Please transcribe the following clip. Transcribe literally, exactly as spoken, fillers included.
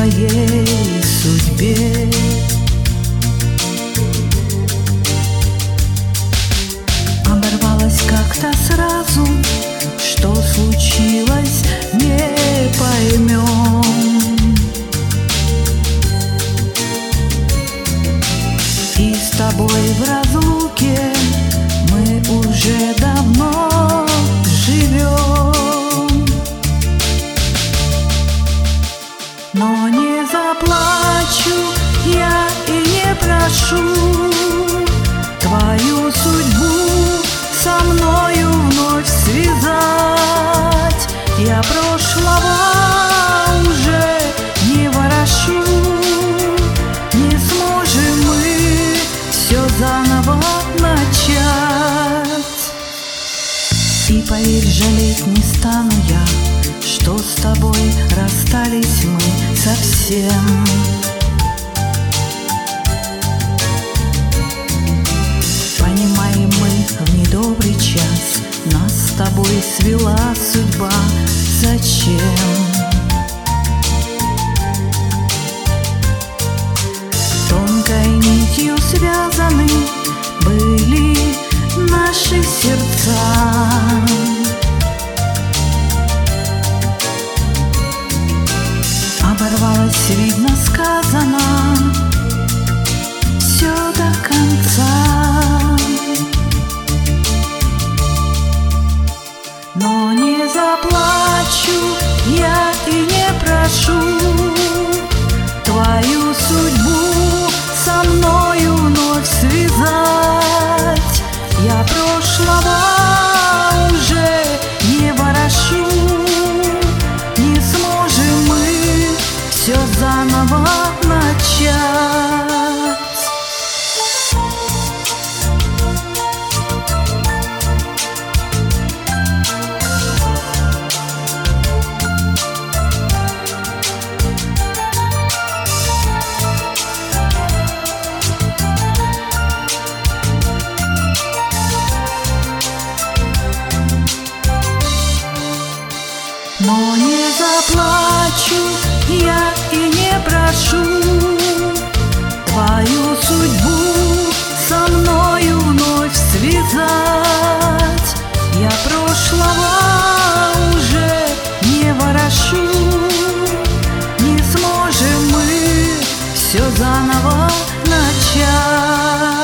твоей судьбе. Оборвалось как-то сразу, что случилось, не поймем. И с тобой в разлуке мы уже давно живем. Но не заплачу я и не прошу твою судьбу со мною вновь связать. Я прошлого уже не ворошу, не сможем мы все заново начать. И поверь, жалеть не стану я, что с тобой расстались мы совсем. Понимаем мы в недобрый час, нас с тобой свела судьба. Зачем? Тонкой нитью связаны были наши сердца. Оборвалось, видно, сказано все до конца. Но не заплачу я и не прошу твою судьбу со мною вновь связать. Я прошлого уже не ворошу, не сможем мы все заново начать. Но не заплачу я и не прошу твою судьбу со мною вновь связать. Я прошлого уже не ворошу, не сможем мы все заново начать.